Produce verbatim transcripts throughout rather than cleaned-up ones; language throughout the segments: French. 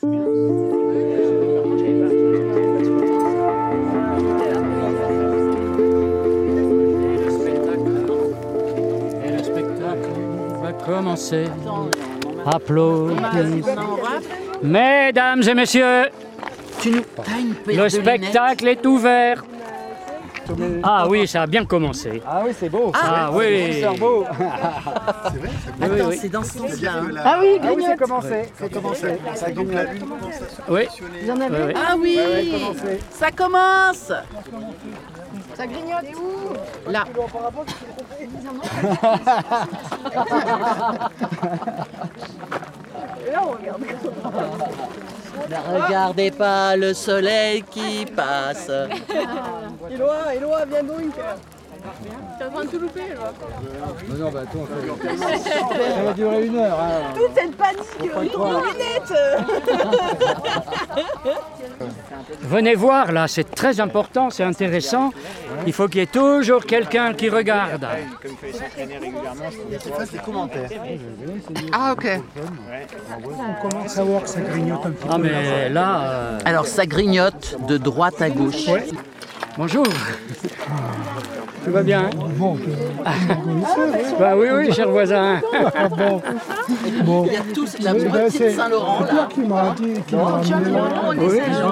Commencer. Applaudissements. Mesdames et messieurs, tu nous... le spectacle est ouvert. Ah oui, ça a bien commencé. Ah oui, c'est beau. Ah, ah oui. C'est beau. C'est vrai, ça oui, oui. C'est dans ce sens-là. Ah oui, ah oui, c'est commencé. C'est commencé. Ça donc la lune. Oui. Vous en avez? Ah oui. Ça commence. Ça grignote où? Là. Ne regardez pas le soleil qui passe. Éloi, Éloi, viens donc. T'es en train de tout louper, Éloi. Non, non, bah attends, ça va durer une heure. Hein. Toute cette panique, lunettes. Venez voir là, c'est très important, c'est intéressant. Il faut qu'il y ait toujours quelqu'un qui regarde. Comme il fallait s'entraîner régulièrement, je Qui fasse des commentaires. Ah ok. On commence à voir que ça grignote un petit peu. Ah mais là... Euh... Alors ça grignote de droite à gauche. Ouais. Bonjour. Tout va bien, hein? Bon, bah oui, oui, cher voisin. bon. Bon. Il y a tous la moitié de Saint-Laurent c'est toi là. qui m'a dit, qui m'a amené.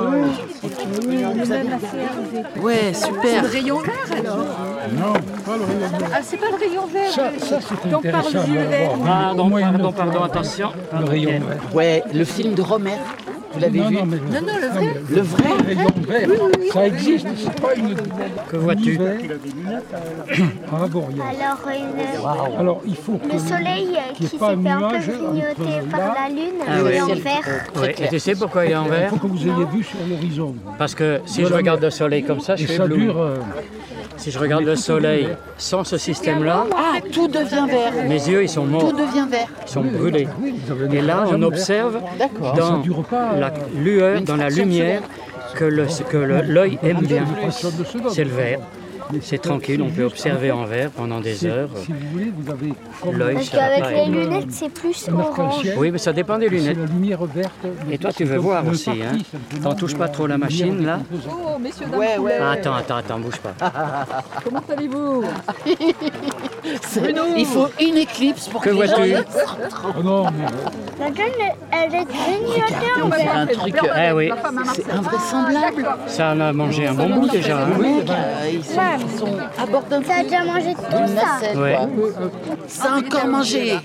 Oui. Ouais, super. Le rayon vert alors? Non, pas le rayon vert. Ah c'est pas le rayon vert. Ça, ça c'est dont parle intéressant. Jules Verne. Pardon, pardon, pardon, attention. Le rayon vert. Ouais, le film de Romer. Vous l'avez Non, vu? non, mais Non, non, le vrai. Le vrai? le rayon vert, ça existe, c'est pas une... Que vois-tu? Ah bon, il y a... Alors, une- Alors, il faut que le soleil euh, qu'il y ait qui s'est pas fait un un peu nuage grignoter entre par là. la lune, Ah il oui. est en vert. Oui. Et tu sais pourquoi il est en Il vert? faut que vous ayez vu sur l'horizon. Parce que si je regarde le soleil comme ça, je Et suis ça ébloui. dure... euh, Si je regarde le soleil sans ce système-là, Ah, tout devient vert. mes yeux ils sont morts, Tout devient vert. ils sont brûlés. oui, vous avez Et une là, rage on en vert. observe D'accord. Ça dans dure pas, la euh, lueur, une dans la fraction de lumière, que le- que le- l'œil aime bien. Une fraction de seconde. C'est le vert. Mais C'est tranquille, on peut observer en vert pendant des Si- heures. Si vous voulez, vous avez... comme- L'œil, Parce ça va qu'avec pas les être- lunettes, c'est plus comme orange. l'arc-en-ciel, Oui, mais ça dépend des c'est lunettes. la lumière verte. Et toi, tu veux Donc, voir le aussi, parti, hein. simplement, T'en touches de pas trop la lumière machine, là? décomposée. Oh, messieurs, dames, Ouais, poulet. ouais. Attends, attends, attends, bouge pas. Comment allez-vous? C'est- Il faut une éclipse pour Que que les gens vois-tu? y- Oh non, mais La lune, elle est grignotée en On dirait vert. un truc, Eh oui, c'est invraisemblable. ça en a mangé un bon bout déjà. Hein. Oui, euh, ils sont, ils sont à bord d'un T'as déjà mangé tout d'une ça? nacelle, Ouais. quoi. Ça a encore mangé.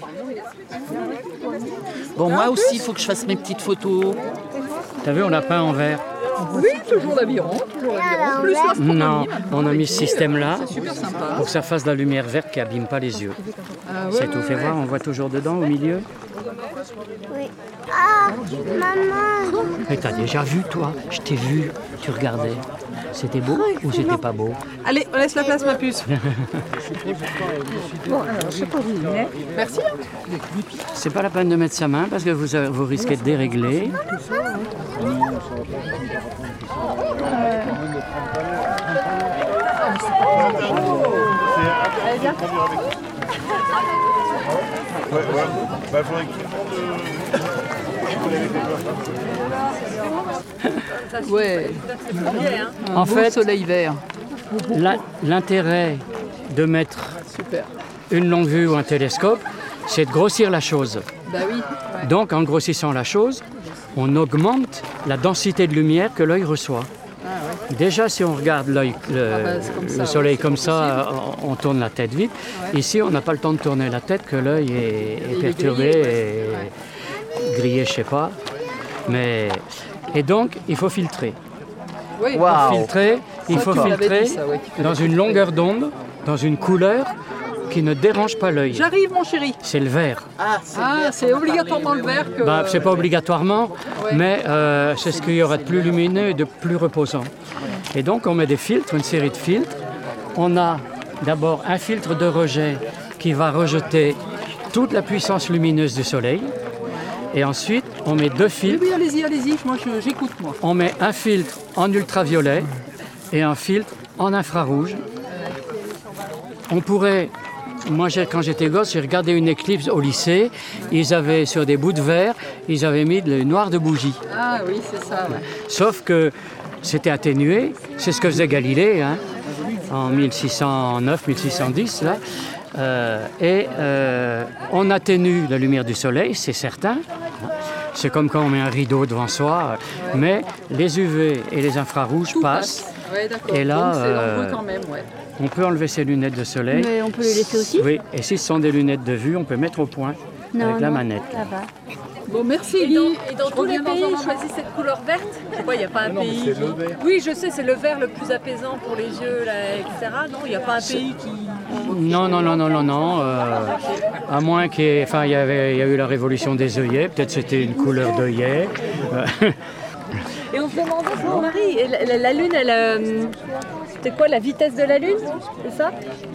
Bon, moi aussi, il faut que je fasse mes petites photos. T'as vu, on l'a peint en vert. Oui, toujours l'aviron, toujours l'aviron. Plus l'astronomie. Non, on a mis ce système-là Super sympa. pour que ça fasse de la lumière verte qui abîme pas les yeux. C'est tout. Fais voir, on voit toujours dedans, au milieu. Oui. Ah, maman. Mais t'as déjà vu, toi? Je t'ai vu, tu regardais. C'était beau ou c'était pas beau? Allez, on laisse la place, ma puce. Bon, alors, je sais pas vous, mais... Merci. C'est pas la peine de mettre sa main parce que vous, euh, vous risquez de dérégler. Ouais, ouais. Bah, faudrait que tout le monde. Ouais. En Beau fait, soleil vert. la- l'intérêt de mettre Super. une longue vue ou un télescope, c'est de grossir la chose. Bah oui. Donc, en grossissant la chose, on augmente la densité de lumière que l'œil reçoit. Déjà, si on regarde l'œil, le, bah, c'est comme ça, le soleil ouais, comme c'est ça, on, on tourne la tête vite. Ici, on n'a pas le temps de tourner la tête, que l'œil est, est Il est perturbé grillé, et grillé, je sais pas. Mais, et donc, il faut filtrer. Oui. Pour filtrer, il Ça, faut tu m'avais filtrer dit ça, ouais, qui fait dans des une longueur d'onde, dans une couleur qui ne dérange pas l'œil. J'arrive, mon chéri. C'est le vert. Ah, c'est Ah, vert, c'est on obligatoirement le parlait, vert que... Bah, c'est pas obligatoirement, Ouais. mais euh, c'est ce qu'il y aura de plus lumineux et de plus reposant. Et donc on met des filtres, une série de filtres. On a d'abord un filtre de rejet qui va rejeter toute la puissance lumineuse du soleil. Et ensuite, on met deux Oui, filtres. oui, allez-y, allez-y. Moi, je- j'écoute, moi. On met un filtre en ultraviolet et un filtre en infrarouge. On pourrait moi, j'ai- quand j'étais gosse, j'ai regardé une éclipse au lycée. Ils avaient, sur des bouts de verre, ils avaient mis de noir de bougie. Ah oui, c'est ça, ouais. Sauf que c'était atténué. C'est ce que faisait Galilée, hein, en mille six cent neuf mille six cent dix, là. Euh, et euh, on atténue la lumière du soleil, c'est certain. C'est comme quand on met un rideau devant soi. Mais les U V et les infrarouges Tout passent. passe. Ouais, d'accord. Et là, Donc c'est euh, nombreux quand même, ouais. On peut enlever ses lunettes de soleil. Mais on peut les laisser aussi? Oui, et si ce sont des lunettes de vue, on peut mettre au point avec la non, manette. Ça va. Bon, merci Et dans, Guy. et dans Je tous les reviens pays, dans un ils moment. choisissent cette couleur verte. Pourquoi il n'y a pas un non, mais pays c'est le qui- vert. Oui, je sais, c'est le vert le plus apaisant pour les yeux, là, et cetera. Non, il n'y a pas un pays qui... Non, non, non, non, non, non. euh, à moins qu'il y ait... Enfin, il y avait, il y a eu la révolution des œillets. Peut-être c'était une couleur d'œillet. Euh, Et on se demandait, mon mari, et la, la- la Lune, elle... euh, c'est quoi la vitesse de la Lune? C'est ça?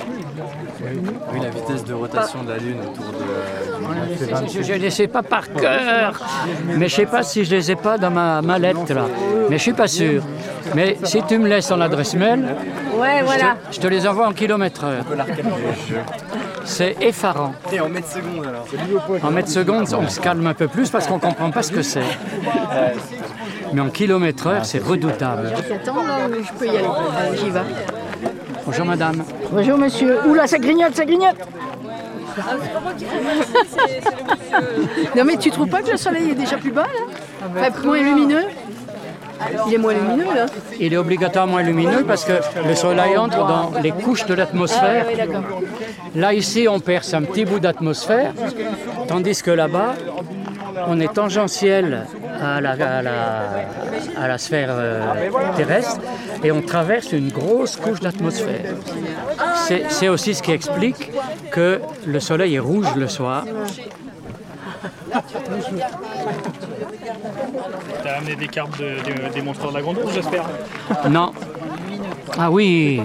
Oui, la vitesse de rotation de la Lune autour de la... je ne les sais pas par cœur. Mais je ne sais pas si je les ai pas dans ma mallette, là. Mais je suis pas sûr. Mais si tu me laisses en adresse mail, Ouais, je voilà. te, je te les envoie en kilomètres heure. C'est effarant. Et en mètres secondes alors. En mètres secondes, on se calme un peu plus parce qu'on ne comprend pas ce que c'est. Mais en kilomètres heure, c'est redoutable. Attends, là, je peux y aller. Allez, j'y vais. Bonjour madame. Bonjour monsieur. Oula, ça grignote, ça grignote. Ah, c'est pas moi qui fais mal, c'est c'est le monsieur. Non mais tu trouves pas que le soleil est déjà plus bas là? Enfin, moins lumineux? Il est moins lumineux là. Il est obligatoirement lumineux parce que le soleil entre dans les couches de l'atmosphère. Ah oui, d'accord. Là, ici, on perce un petit bout d'atmosphère, tandis que là-bas, on est tangentiel à la, à la, à la sphère euh, terrestre et on traverse une grosse couche d'atmosphère. C'est c'est aussi ce qui explique que le soleil est rouge le soir. T'as amené des cartes de- de- des monstres de la Grande Ourse, j'espère. Non. Ah oui.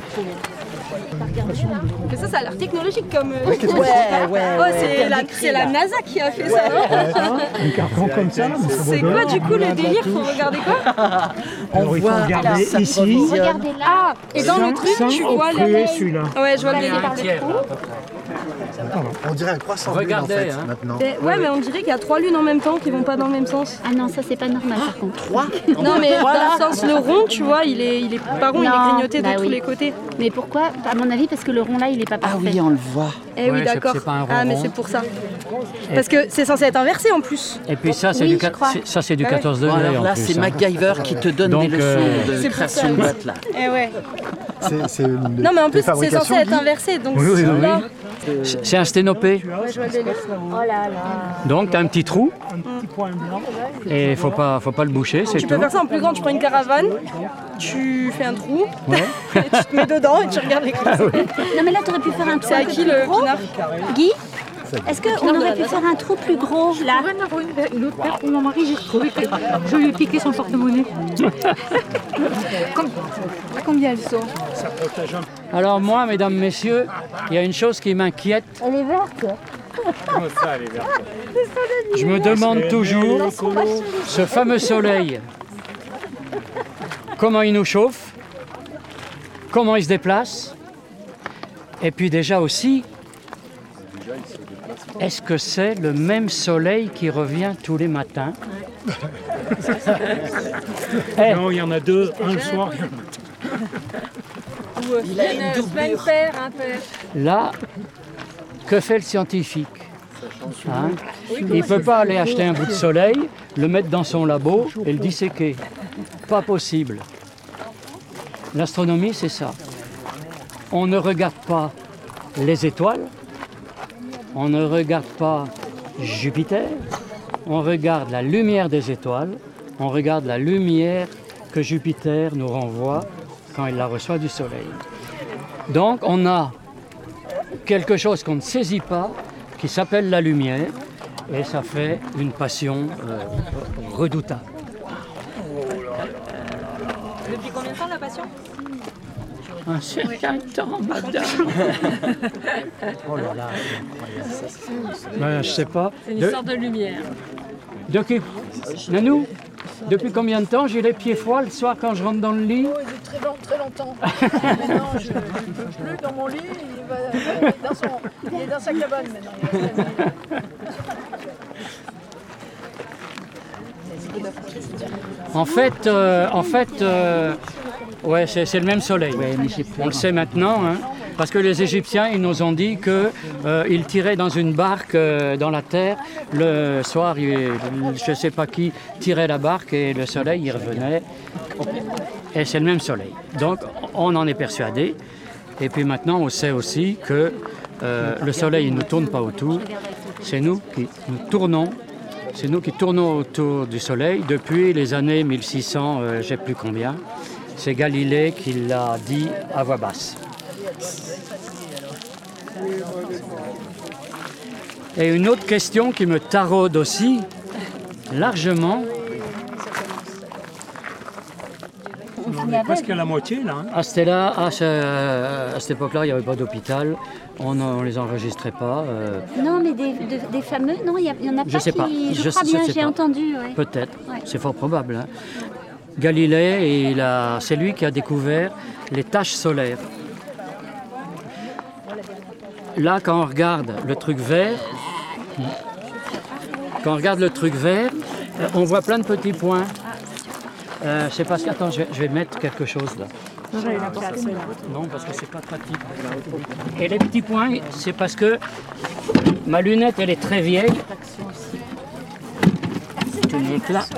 Mais ça, ça a l'air technologique comme... euh, Ouais, ouais. Oh, c'est la, c'est la NASA qui a fait ça, non? Un carton comme ça, mais ça C'est quoi du coup le délire? Faut regarder quoi? Alors, il faut regarder ici. Regardez là. Ah, et dans le truc, Sans tu vois obstruer le... celui-là. Ouais, je vois le Il y a délire. un tiers, là. On dirait un croissant de lune, Regardez, en fait, hein. maintenant. Mais- Ouais, mais on dirait qu'il y a trois lunes en même temps qui vont pas dans le même sens. Ah non, ça c'est pas normal par contre. Non, mais dans le sens, le rond, tu vois, il est, il est pas rond, il Non, est grignoté bah de tous oui. les côtés. Mais pourquoi? À mon avis, parce que le rond là, il est pas parfait. on le voit. Eh oui, Ouais, c'est- d'accord. c'est pas un rond Ah, mais rond. c'est pour ça. Parce que c'est censé être inversé en plus. Et puis ça, c'est Oui, du, je quat- crois. c'est- ça, c'est du Ah ouais. quatorze Bon, degrés alors en là, plus. c'est hein. MacGyver qui te donne Donc, des leçons euh, de C'est pour création ça, de oui. boîte là. Eh ouais. C'est- c'est une- Non, mais en une plus, c'est fabrication, censé être Guy. inversé. Donc Oui, oui, oui. là, C'est c'est un sténopé. ouais, je vois le délire. Donc, tu as un petit trou Un petit point blanc. et il ne faut pas, faut pas le boucher, c'est Tu peux tout. faire ça en plus grand, tu prends une caravane, tu fais un trou, et tu te mets dedans et tu regardes les clés. Non mais là, t'aurais pu faire un trou. C'est à qui le pinard? Guy, est-ce qu'on aurait pu faire un trou plus gros là? Une autre paire pour mon mari, j'ai trouvé que je lui ai piqué son porte-monnaie. Com- Combien elles sont? Alors moi, mesdames, messieurs, il y a une chose qui m'inquiète. Elle est verte. Je me demande toujours, ce fameux soleil, comment il nous chauffe, comment il se déplace, et puis déjà aussi, est-ce que c'est le même soleil qui revient tous les matins? Eh, Non, il y en a deux, un le soir. Ou euh, semaine, semaine paire, impair. Là, que fait le scientifique? Hein? Il ne peut pas aller acheter un bout de soleil, le mettre dans son labo et le disséquer. Pas possible. L'astronomie, c'est ça. On ne regarde pas les étoiles, on ne regarde pas Jupiter, on regarde la lumière des étoiles, on regarde la lumière que Jupiter nous renvoie quand il la reçoit du soleil. Donc on a quelque chose qu'on ne saisit pas, qui s'appelle la lumière, et ça fait une passion euh, redoutable. Depuis combien de temps la passion? Un certain temps, madame. Oh là là. Ben, je sais pas. C'est une De, sorte de lumière. de qui? Nanou? Depuis combien de temps j'ai les pieds froids le soir quand je rentre dans le lit? Oh, il est très, long, très longtemps. Maintenant, je ne peux plus dans mon lit, il, va, il, est dans son, il est dans sa cabane maintenant. En fait, euh, en fait euh, ouais, c'est, c'est le même soleil. On le sait maintenant, hein, parce que les Égyptiens, ils nous ont dit qu'ils euh, tiraient dans une barque euh, dans la terre. Le soir, il, je ne sais pas qui tirait la barque et le soleil, il revenait. Et c'est le même soleil. Donc, on en est persuadé. Et puis maintenant, on sait aussi que euh, le soleil ne nous tourne pas autour. C'est nous qui nous tournons. C'est nous qui tournons autour du soleil depuis les années mille six cents, euh, je ne sais plus combien. C'est Galilée qui l'a dit à voix basse. Et une autre question qui me taraude aussi, largement. On est presque à la moitié là. Hein. À, cette là, à, ce, à cette époque-là, il n'y avait pas d'hôpital, on ne les enregistrait pas. Euh... Non, mais des, de, des fameux, non, il y, y en a pas je sais qui... Pas. Je, je crois sais, bien, je j'ai pas. entendu. Ouais. Peut-être, ouais. C'est fort probable. Hein. Galilée, il a, c'est lui qui a découvert les taches solaires. Là, quand on regarde le truc vert, quand on regarde le truc vert, on voit plein de petits points. Euh, c'est parce que, attends, je vais, je vais mettre quelque chose là. Non, parce que c'est pas pratique. Et les petits points, c'est parce que ma lunette, elle est très vieille. Je te montre là.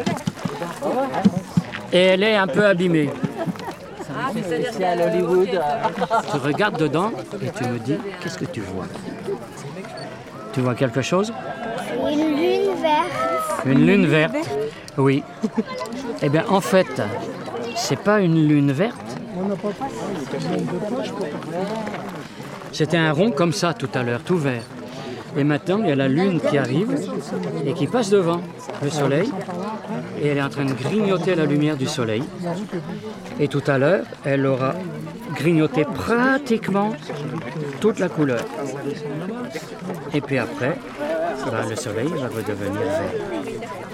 Et elle est un peu abîmée. Ah, c'est à l'Hollywood. Tu regardes dedans et tu me dis, qu'est-ce que tu vois? Tu vois quelque chose? Une lune verte. Une lune verte? Oui. Eh bien, en fait, c'est pas une lune verte. C'était un rond comme ça tout à l'heure, tout vert. Et maintenant, il y a la lune qui arrive et qui passe devant le soleil. Et elle est en train de grignoter la lumière du soleil. Et tout à l'heure, elle aura grignoté pratiquement toute la couleur. Et puis après, ben, le soleil va redevenir vert.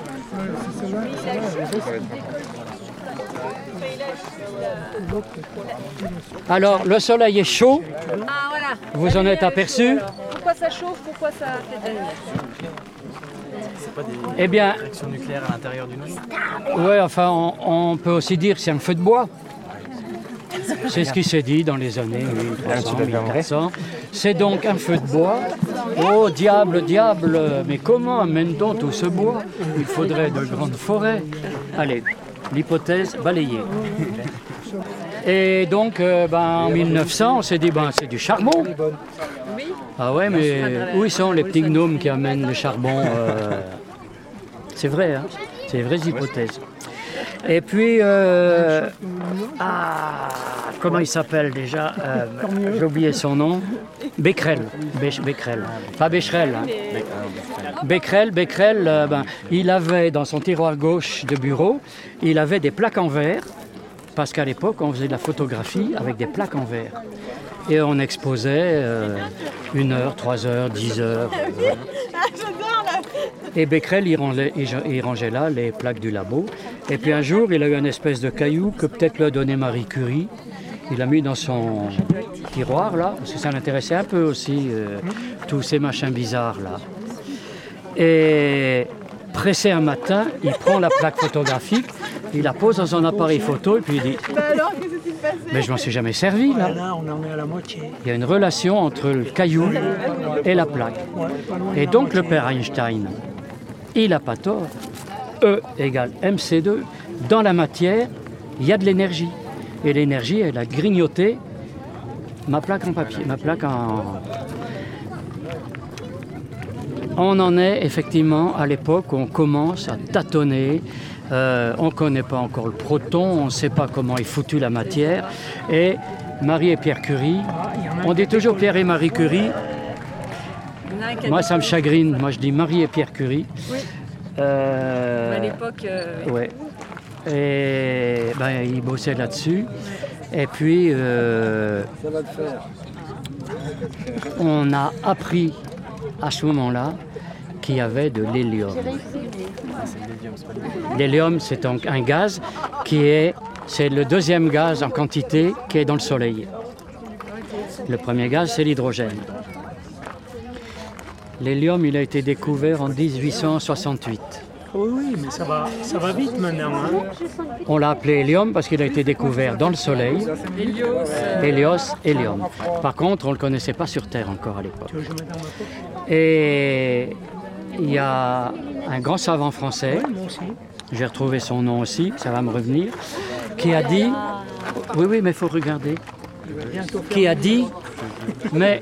Alors, le soleil est chaud. Ah, voilà. Vous en êtes aperçu? Pourquoi ça chauffe? Pourquoi ça fait de la lumière? C'est pas des eh bien, réactions nucléaires à l'intérieur d'une usine? Oui, enfin, on, on peut aussi dire que c'est un feu de bois. C'est ce qui s'est dit dans les années mille trois cents, mille quatre cents. C'est donc un feu de bois. Oh, diable, diable, mais comment amène-t-on tout ce bois? Il faudrait de grandes forêts. Allez, l'hypothèse balayée. Et donc, euh, ben, en mille neuf cents, on s'est dit, ben, c'est du charbon. Ah ouais, mais où ils sont les petits gnomes qui amènent le charbon euh... C'est vrai, hein, c'est des vraies hypothèses. Et puis, euh... ah, comment il s'appelle déjà euh, j'ai oublié son nom. Becquerel. Be- Becquerel. Pas Becherel. Hein. Becquerel, Becquerel euh, ben, il avait dans son tiroir gauche de bureau, il avait des plaques en verre, parce qu'à l'époque, on faisait de la photographie avec des plaques en verre. Et on exposait euh, une heure, trois heures, dix heures. Euh. Et Becquerel, il rangeait, il rangeait là les plaques du labo. Et puis un jour, il a eu une espèce de caillou que peut-être lui a donné Marie Curie. Il l'a mis dans son tiroir, là, parce que ça l'intéressait un peu aussi, euh, tous ces machins bizarres, là. Et pressé un matin, il prend la plaque photographique, il la pose dans son appareil photo, et puis il dit Bah alors, qu'est-ce qui s'est passé? « Mais je m'en suis jamais servi, là. » Là, on en est à la moitié. Il y a une relation entre le caillou et la plaque. Et donc le père Einstein, il n'a pas tort. E égale M C deux. Dans la matière, il y a de l'énergie. Et l'énergie, elle a grignoté ma plaque en papier, ma plaque en... On en est effectivement à l'époque où on commence à tâtonner. Euh, on ne connaît pas encore le proton, on ne sait pas comment est foutue la matière. Et Marie et Pierre Curie, on dit toujours Pierre et Marie Curie. Moi, ça me chagrine. Moi, je dis Marie et Pierre Curie. Oui. Euh, à l'époque... Euh... Ouais. Et ben, ils bossaient là-dessus. Et puis, euh, on a appris à ce moment-là qu'il y avait de l'hélium. L'hélium, c'est donc un gaz qui est, c'est le deuxième gaz en quantité qui est dans le Soleil. Le premier gaz, c'est l'hydrogène. L'hélium, il a été découvert en dix-huit cent soixante-huit. Oui, oui, mais ça va, ça va vite maintenant. Hein. On l'a appelé hélium parce qu'il a été découvert dans le Soleil. Hélios, hélium. Par contre, on ne le connaissait pas sur Terre encore à l'époque. Et il y a un grand savant français, j'ai retrouvé son nom aussi, ça va me revenir, qui a dit, oui, oui, mais il faut regarder, qui a dit, mais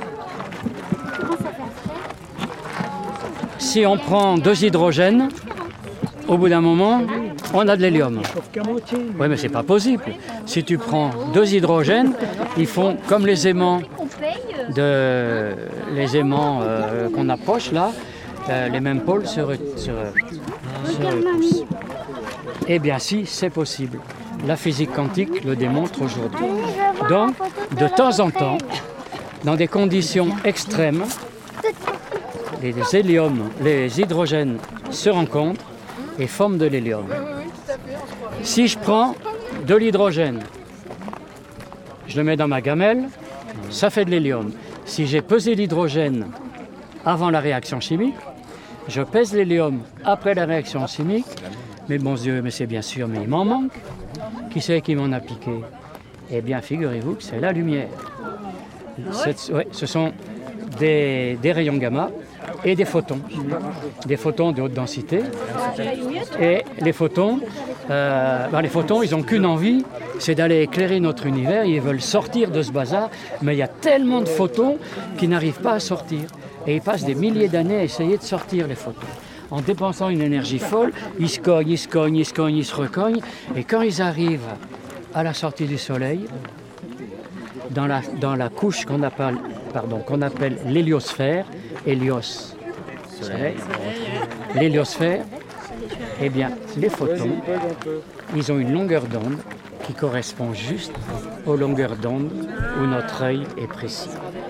si on prend deux hydrogènes, au bout d'un moment, on a de l'hélium. Oui, mais c'est pas possible. Si tu prends deux hydrogènes, ils font comme les aimants, de, les aimants euh, qu'on approche là, euh, les mêmes pôles se, re, se, se repoussent. Eh bien si, c'est possible. La physique quantique le démontre aujourd'hui. Donc, de temps en temps, dans des conditions extrêmes, les héliums, les hydrogènes se rencontrent et forment de l'hélium. Si je prends de l'hydrogène, je le mets dans ma gamelle, ça fait de l'hélium. Si j'ai pesé l'hydrogène avant la réaction chimique, je pèse l'hélium après la réaction chimique, mais bon Dieu, mais c'est bien sûr, mais il m'en manque. Qui c'est qui m'en a piqué? Eh bien, figurez-vous que c'est la lumière. Ouais, ce sont des, des rayons gamma et des photons, des photons de haute densité. Et les photons, euh, ben les photons, ils n'ont qu'une envie, c'est d'aller éclairer notre univers. Ils veulent sortir de ce bazar, mais il y a tellement de photons qu'ils n'arrivent pas à sortir. Et ils passent des milliers d'années à essayer de sortir les photons. En dépensant une énergie folle, ils se cognent, ils se cognent, ils se cognent, ils se recognent. Et quand ils arrivent à la sortie du Soleil, dans la, dans la couche qu'on appelle, pardon, qu'on appelle l'héliosphère, hélios, soleil, l'héliosphère, eh bien, les photons, ils ont une longueur d'onde qui correspond juste aux longueurs d'onde où notre œil est précis.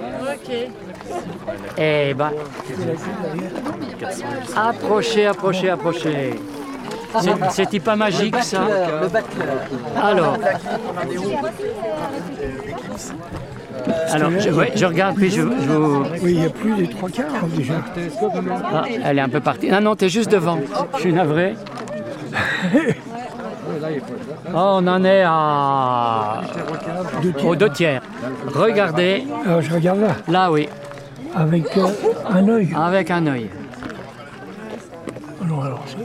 Eh bien, approchez, approchez, approchez. C'est pas magique, ça. Alors, Alors, je, ouais, je regarde, puis je, je vous... Oui, il n'y a plus des trois quarts déjà. Ah, elle est un peu partie. Non, non, t'es juste devant. Je suis navré. Oh, on en est à... Deux aux deux tiers. Regardez. Alors, je regarde là. Là, oui. Avec euh, un œil. Avec un œil. Non, alors, c'est...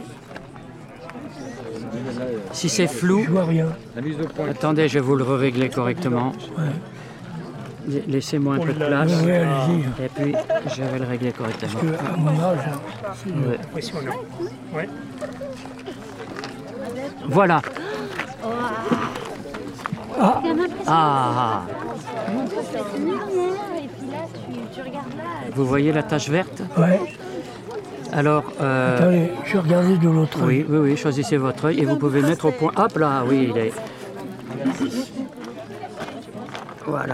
Si c'est flou... Je vois rien. Attendez, je vais vous le régler correctement. Ouais. Laissez-moi un peu de place. Ouais, allez-y. Et puis, je vais le régler correctement. Parce qu'à mon âge, c'est ouais. Impressionnant. Ouais. Voilà. Ah. Ah. Vous voyez la tache verte? Ouais. Alors, euh... attendez, je regardais de l'autre œil. Oui, oui, oui, choisissez votre œil et vous pouvez mettre au point. Hop là, oui, il est. Voilà.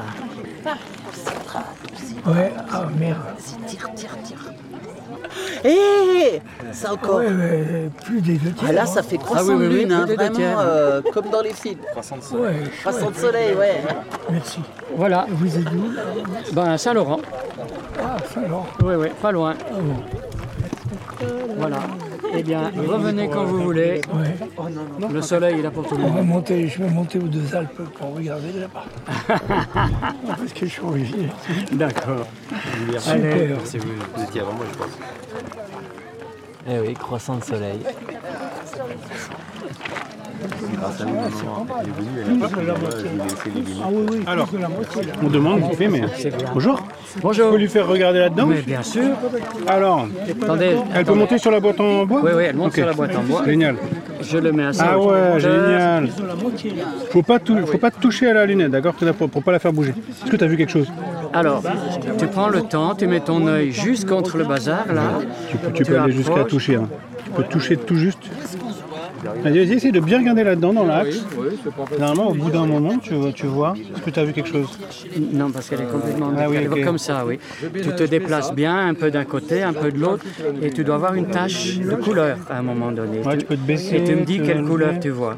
Ouais, ah merde. Tire, tire, tire. Hé, ça encore. Ouais, mais plus des deux tiers. Ah là, ça fait croissant ah, oui, oui, de lune, oui, hein, des vraiment, tiers. euh, comme dans les films. Croissant de soleil. Ouais, Croissant de soleil, ouais. merci. Voilà. Vous êtes où? Ben, Saint-Laurent. Ah, Saint-Laurent. Oui, oui, pas loin. Ah bon. Voilà. Eh bien, revenez quand vous voulez. Ouais. Le soleil est là pour tout le On va monde. monter, je vais monter aux deux Alpes pour regarder là-bas. Parce que je suis originaire. D'accord. Super. C'est vous, vous étiez avant moi, je pense. Eh oui, croissant de soleil. Grâce à nous, maman est venue, elle a pas pu moi, je lui ai laissé les guillemets. Alors, on demande vite fait, mais bonjour. Bonjour. Il faut lui faire regarder là-dedans. Mais bien sûr. Alors, Attendez. elle peut monter sur la boîte en bois? Oui, oui, elle monte Ok. sur la boîte en bois. Génial. Je le mets à ça. Ah ouais, génial. Faut pas, tou- faut pas toucher à la lunette, d'accord, pour, pour pas la faire bouger. Est-ce que tu as vu quelque chose? Alors, tu prends le temps, tu mets ton œil juste contre le bazar, là. Tu peux, tu peux aller jusqu'à approches. toucher. Hein. Tu peux toucher tout juste. Vas-y, vas-y, essaye de bien regarder là-dedans, dans l'axe. Oui, oui, c'est pas facile. Normalement, au bout d'un moment, tu vois, tu vois. Est-ce que tu as vu quelque chose? Non, parce qu'elle est complètement Ah oui, elle ok. va comme ça, oui. Tu te déplaces bien, un peu d'un côté, un peu de l'autre, et tu dois avoir une tache de couleur à un moment donné. Ouais, tu peux te baisser. Et tu me dis te- quelle couleur tu vois.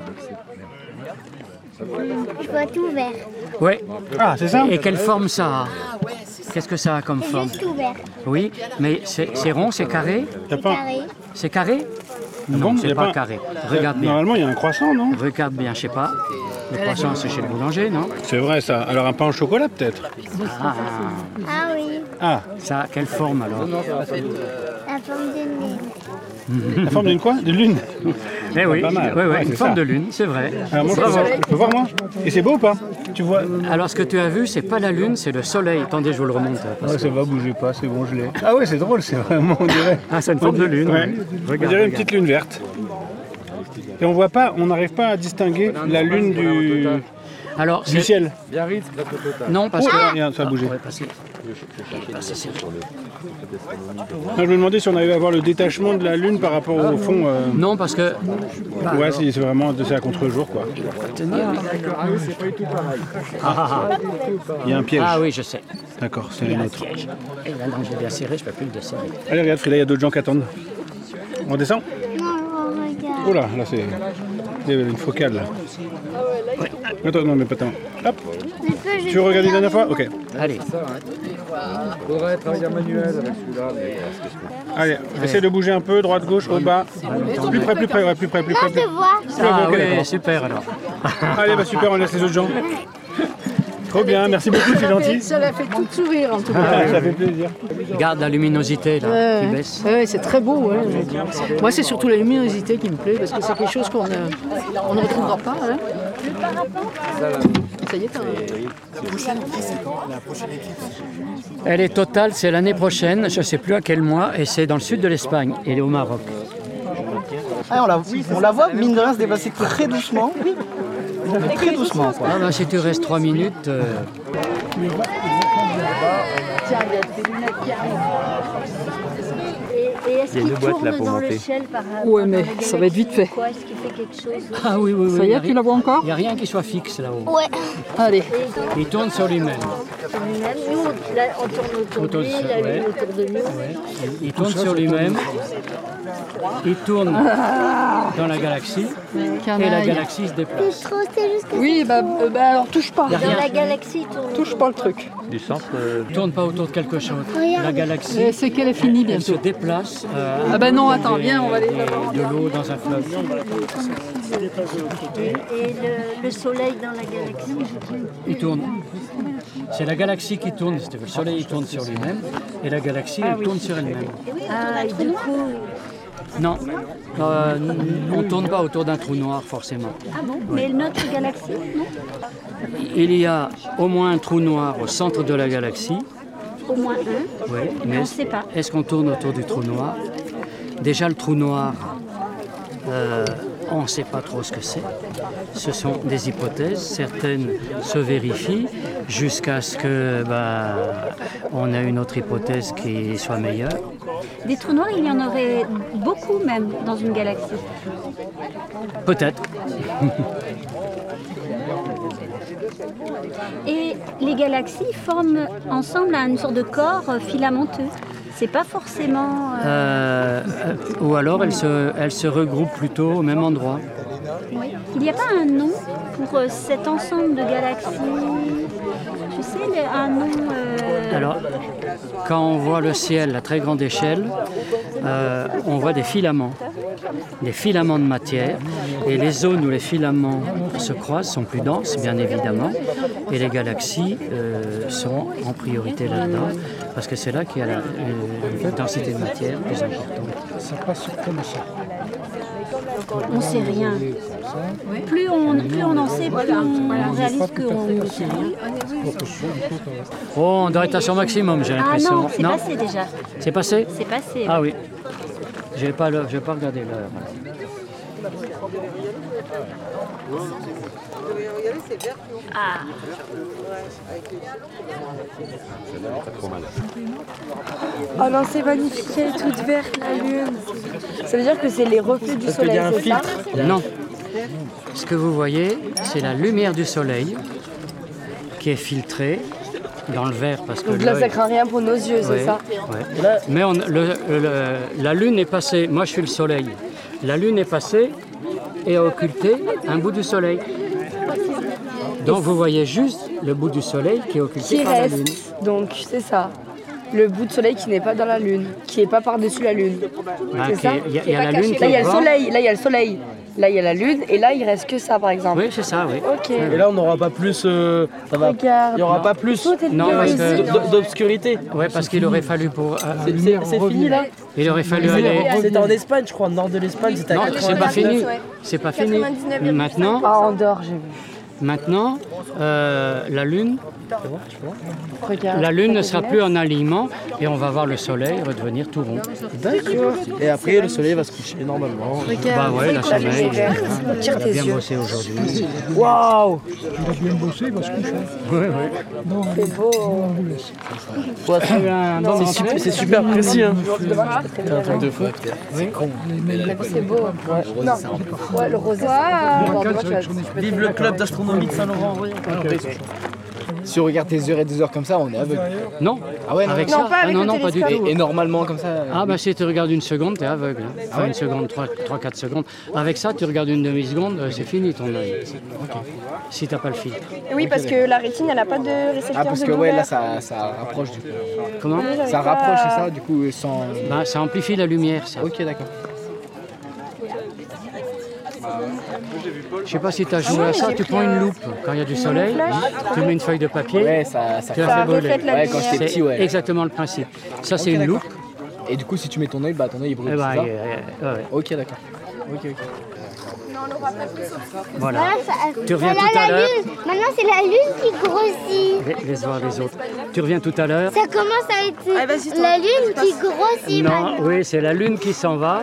Je vois tout vert. Oui. Ah, c'est ça? Et quelle forme ça a? Qu'est-ce que ça a comme C'est forme? juste tout vert. Oui, mais c'est c'est rond, c'est carré? T'as pas... Carré. C'est carré? Bon, Non, y c'est a pas pas- carré. Regarde bien. Normalement, il y a un croissant, non? Regarde bien, je sais pas. Le croissant, c'est chez le boulanger, non? C'est vrai, ça. Alors, un pain au chocolat, peut-être? Ah, Ah oui, Ah, ça a quelle forme alors? la forme de nez. la forme d'une quoi? D'une lune? Eh oui, Pas mal. oui, oui, Ouais, une c'est forme ça. de lune, c'est vrai. Alors, moi, je Bravo. peux, je peux voir, moi? Et c'est beau ou pas? Tu vois? Alors, ce que tu as vu, c'est pas la lune, c'est le soleil. Attendez, je vous le remonte. Ouais, ça va, bougez pas, c'est bon, je l'ai. Ah ouais, c'est drôle, c'est vraiment, on dirait... Ah, c'est une forme de lune. Ouais. oui. On Regarde, dirait une regarde. petite lune verte. Et on voit pas, on n'arrive pas à distinguer la lune du, Alors, du c'est- ciel. Biarritz, presque total. Non, parce Oh, que. là, regarde, ça a bougé. On va passer. Passer, c'est- Non, je me demandais si on arrivait à voir le détachement de la lune par rapport au fond. euh, Non, parce que. Ouais, si, c'est vraiment de c'est à contre-jour, quoi. Ah oui, c'est pas du tout pareil. Il y a un piège. Ah oui, je sais. D'accord, c'est Il y a un un autre. piège. Et là, non, j'ai bien serré, je peux plus le desserrer. Allez, regarde, Frida, il y a d'autres gens qui attendent. On descend? Non, regarde. Oh là, là, c'est il y a une focale, là. Attends, non, mais pas tant. Hop, Mais peux, je tu veux regarder une dernière fois? Ok. Allez, Faudrait travailler manuel avec celui-là. mais- Allez, essaie de bouger un peu, droite, gauche, au bas. Plus près, plus près, ouais, plus près, plus près. je te vois. ah ok, oui, d'accord. super alors. Allez, bah super, on laisse les autres gens. Trop bien, merci beaucoup, c'est gentil. Ça l'a fait tout sourire en tout cas. Ah, ça fait plaisir. Regarde la luminosité là, Ouais, qui ouais. baisse. Ouais, c'est très beau. Ouais. Moi, c'est surtout la luminosité qui me plaît parce que c'est quelque chose qu'on ne, on ne retrouvera pas. Hein. Ça y est, t'as un- Elle est totale, c'est l'année prochaine, je ne sais plus à quel mois, et c'est dans le sud de l'Espagne, et au Maroc. Ah, on, la, on la voit, mine de rien, se déplacer très doucement. Très doucement, quoi. Ah ben, si tu restes trois minutes, euh, Tiens, il y a des lunettes qui arrivent. Et, et est-ce Il y a une qu'il boîte, tourne là, pour dans monter. l'échelle par Ouais, mais par la ça va être vite fait. Quoi, est-ce qu'il fait quelque chose? ah oui, oui, oui. Ça y il y est, a tu rien- la vois encore? Il n'y a rien qui soit fixe là-haut. Ouais. Allez. Il tourne sur lui-même. Sur lui-même. Nous, là, on tourne autour de Autour de lui, ça, la ouais. lune autour de nous. Il tourne sur lui-même. Il tourne dans la galaxie, et la Canaille. galaxie se déplace. Trop, c'est juste que Oui, bah, euh, bah alors touche pas. Il y a Dans rien. la galaxie, il tourne. Touche pas le truc. Du centre. euh, Il tourne pas autour de quelque chose. La galaxie, Et c'est qu'elle est finie elle se bientôt. déplace. euh, Ah ben non, attends, des- viens, on va aller des- là-bas. de l'eau dans un fleuve. Et, et le, le soleil dans la galaxie. Il tourne. C'est la galaxie qui tourne. si tu veux. Le soleil il tourne sur lui-même et la galaxie elle tourne sur elle-même. Ah, et du coup. Non, euh, on ne tourne pas autour d'un trou noir forcément. Ah bon? Mais notre galaxie, non? Il y a au moins un trou noir au centre de la galaxie. Au moins un. Oui, Mais mais on ne sait pas. est-ce qu'on tourne autour du trou noir? Déjà le trou noir, euh, on ne sait pas trop ce que c'est. Ce sont des hypothèses, certaines se vérifient jusqu'à ce que bah, on ait une autre hypothèse qui soit meilleure. Des trous noirs, il y en aurait beaucoup même dans une galaxie. Peut-être. Et les galaxies forment ensemble une sorte de corps euh, filamenteux. C'est pas forcément. euh, Euh, euh, ou alors elles se, elles se regroupent plutôt au même endroit. oui. Il n'y a pas un nom pour euh, cet ensemble de galaxies. Je sais, le- un nom. euh, Alors, quand on voit le ciel à très grande échelle, euh, on voit des filaments, des filaments de matière. Et les zones où les filaments se croisent sont plus denses, bien évidemment. Et les galaxies euh, sont en priorité là-dedans, parce que c'est là qu'il y a la, euh, une densité de matière plus importante. Ça passe comme ça. On ne sait rien. Plus on, plus on en sait, plus on, on réalise qu'on ne sait rien. Oh, on doit être à son maximum, j'ai Ah l'impression. non, c'est passé déjà. C'est passé? C'est passé. Ah oui. Je n'ai pas, l'heure, je vais pas regardé l'heure. Ah. Oh non, c'est magnifique, elle est toute verte la lune. Ça veut dire que c'est les reflets du soleil, c'est ça? Non. Ce que vous voyez, c'est la lumière du soleil qui est filtrée dans le verre parce que donc là, ça craint rien pour nos yeux, c'est ouais, ça? Ouais. Mais on, le, le, la lune est passée, moi je suis le soleil, la lune est passée et a occulté un bout du soleil. Donc vous voyez juste le bout du soleil qui est occulté qui par reste, la lune. donc c'est ça. Le bout de soleil qui n'est pas dans la lune, qui n'est pas par-dessus la lune. Ah, c'est ça? Il y a, y a la lune qui là, il y a le devant. soleil, là, il y a le soleil. Là, il y a la lune, et là, il reste que ça, par exemple. Oui, c'est ça, oui. Ok. Et là, on n'aura pas plus. Euh, ça va. Regarde. Il n'y aura Non. pas plus Non, parce que- d- d'obscurité. Oui, parce qu'il aurait fallu pour... euh, C'est- C'est c'est fini là? il aurait fallu aller... C'était en Espagne, je crois, au nord de l'Espagne. C'était à Non, c'est pas quatre-vingt-dix-neuf. fini. C'est pas fini. Maintenant, Ah, Andorre, j'ai vu. maintenant euh, la lune, Regarde. la lune ne sera plus en alignement et on va voir le soleil redevenir tout rond. D'accord. Et après, le soleil va se coucher normalement. Bah ouais, la soleil, vert. euh, Tire on a tes bien yeux. bossé aujourd'hui. Waouh! Il va bien bosser, il va se coucher. Oui, oui. Non, C'est beau. on vous laisse. Ouais, Eh bien, bonne c'est rentrée. super, c'est super précis. Hein. C'est un truc Deux fois. C'est beau. Non, ouais, le rosé. Vive le club d'astronomie de Saint-Laurent. Si on regarde des heures et des heures comme ça, on est aveugle. Non, Ah ouais, non. avec Non, ça, pas avec ah, non, le non, pas du télescope. tout. Et, et normalement comme ça. Ah bah si tu regardes une seconde, t'es aveugle. Hein. Enfin une seconde, trois quatre secondes. Avec ça, tu regardes une demi-seconde, euh, c'est fini ton œil. Si t'as pas le filtre. Oui, parce que la rétine, elle n'a pas de récepteur Ah parce de que ouais lumière. là ça, ça rapproche du coup. Comment? Ça rapproche c'est ça du coup sans. Bah, ça amplifie la lumière, ça. Ok d'accord. Je sais pas si tu as joué à ça, tu prends une loupe quand il y a du soleil, tu mets une feuille de papier, Ouais ça, ça tu la Ça fais brûler. reflète la Ouais, quand lumière. j'étais C'est petit ouais. exactement le principe. Ça, c'est une loupe. Et du coup si tu mets ton œil, bah ton œil il brûle. Eh ben, c'est ça euh, euh, ouais. Ok d'accord. Ok ok. Voilà. Voilà, ça- Tu reviens voilà tout à la l'heure. lune. Maintenant, c'est la lune qui grossit. Laisse voir les autres. Tu reviens tout à l'heure. Ça commence à être Ah, vas-y, toi. la lune qui grossit Non, maintenant. oui, c'est la lune qui s'en va.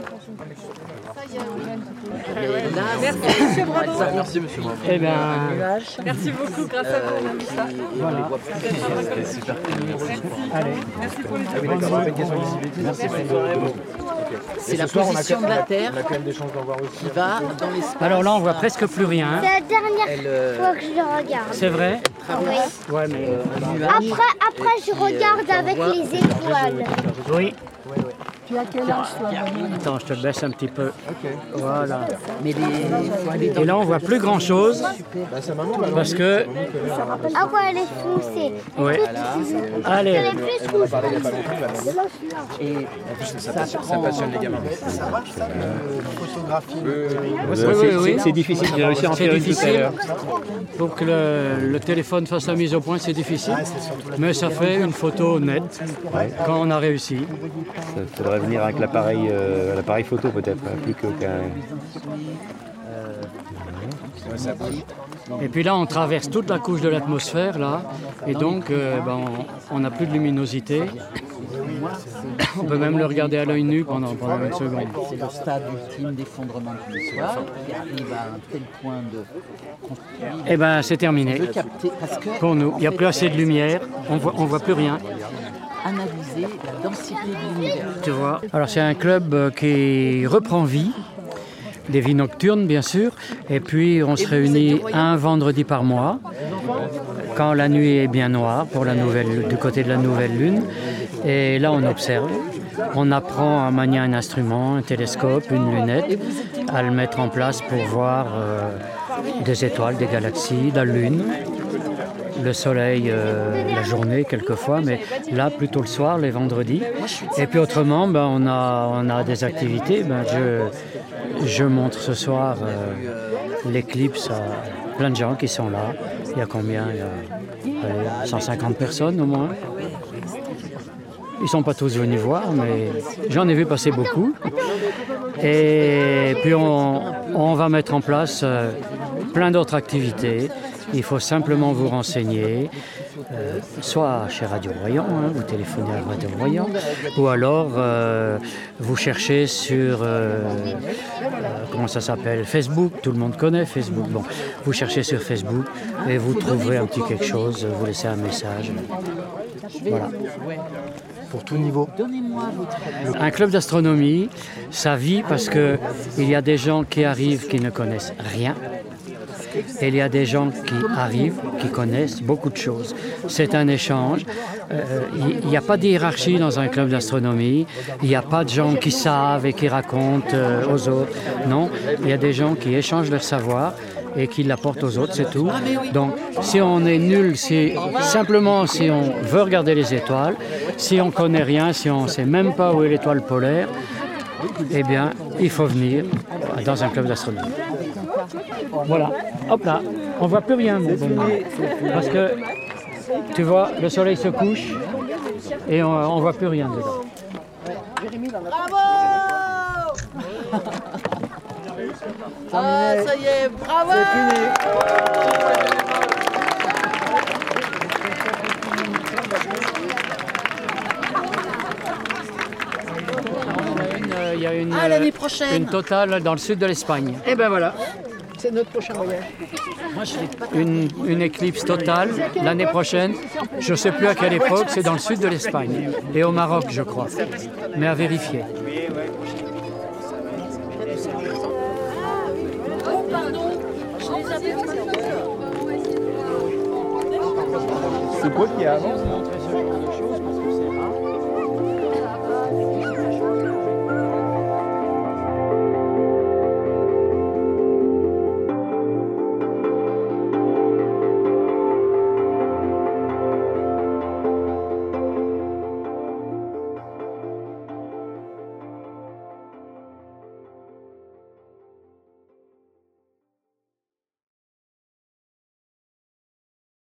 Merci, bravo. Merci, monsieur. Bravo. Eh bien, Merci beaucoup, grâce à vous, on a vu ça. voilà. C'était super. Allez. Merci pour les Merci. C'est la position de la Terre qui va dans l'espace. Alors là, on voit presque plus rien. C'est la dernière fois que je le regarde. C'est vrai? Oui. Ouais, mais... Après, après, je regarde avec les étoiles. Oui. Tu as quel âge toi? Attends, je te le baisse un petit peu. Voilà. Mais les, faut aller dans Et là, on voit plus grand chose parce que. Ah ouais, elle est foncée. Oui. Elle Allez. est plus foncée. et ça prend. passionne les gamins. Photographie. Oui, oui, oui. C'est difficile, j'ai réussi à en C'est faire une tout à difficile. l'heure. Pour que le, le téléphone fasse la mise au point, c'est difficile. Mais ça fait une photo nette quand on a réussi. Il faudrait venir avec l'appareil euh, l'appareil photo peut-être, hein, plus qu'aucun. Et puis là, on traverse toute la couche de l'atmosphère, là. Et donc, euh, ben, on n'a plus de luminosité. On peut même le regarder à l'œil nu pendant, pendant une seconde. C'est le stade ultime d'effondrement du soir qui arrive à un tel point de. Eh ben, c'est terminé. de capter parce que Pour nous, en il n'y a fait, plus assez de lumière. On voit, on voit plus rien. analyser la densité de l'univers. Tu vois. Alors, c'est un club euh, qui reprend vie. Des vies nocturnes, bien sûr. Et puis, on se réunit un vendredi par mois, quand la nuit est bien noire, pour la nouvelle, du côté de la nouvelle lune. Et là, on observe. On apprend à manier un instrument, un télescope, une lunette, à le mettre en place pour voir euh, des étoiles, des galaxies, la lune, le soleil euh, la journée quelquefois, mais là plutôt le soir, les vendredis. Et puis autrement, ben, on, a, on a des activités. Ben, je, je montre ce soir euh, l'éclipse à plein de gens qui sont là. Il y a combien? Il y a allez, cent cinquante personnes au moins. Ils ne sont pas tous venus voir, mais j'en ai vu passer beaucoup. Et puis on, on va mettre en place euh, plein d'autres activités. Il faut simplement vous renseigner, euh, soit chez Radio Royan, hein, vous téléphonez à Radio Royan, ou alors euh, vous cherchez sur, euh, euh, comment ça s'appelle, Facebook, tout le monde connaît Facebook, bon, vous cherchez sur Facebook et vous trouverez un petit quelque chose, vous laissez un message. Voilà. Pour tout niveau. Un club d'astronomie, ça vit parce qu'il y a des gens qui arrivent qui ne connaissent rien. Et il y a des gens qui arrivent, qui connaissent beaucoup de choses. C'est un échange. Euh, il n'y a pas de hiérarchie dans un club d'astronomie. Il n'y a pas de gens qui savent et qui racontent euh, aux autres. Non, il y a des gens qui échangent leur savoir et qui l'apportent aux autres, c'est tout. Donc, si on est nul, si, simplement si on veut regarder les étoiles, si on ne connaît rien, si on ne sait même pas où est l'étoile polaire, eh bien, il faut venir dans un club d'astronomie. Voilà, hop là, on ne voit plus rien, mon bon. Parce que, tu vois, le soleil se couche et on ne voit plus rien dedans. Bravo! Ah, ça y est, bravo! C'est fini. Il y a une, Ah, l'année prochaine. une totale dans le sud de l'Espagne. Et ben voilà, c'est notre prochain voyage. Une, une éclipse totale l'année prochaine. Je ne sais plus à quelle époque, c'est dans le sud de l'Espagne. Et au Maroc, je crois. Mais à vérifier. C'est quoi qui avance?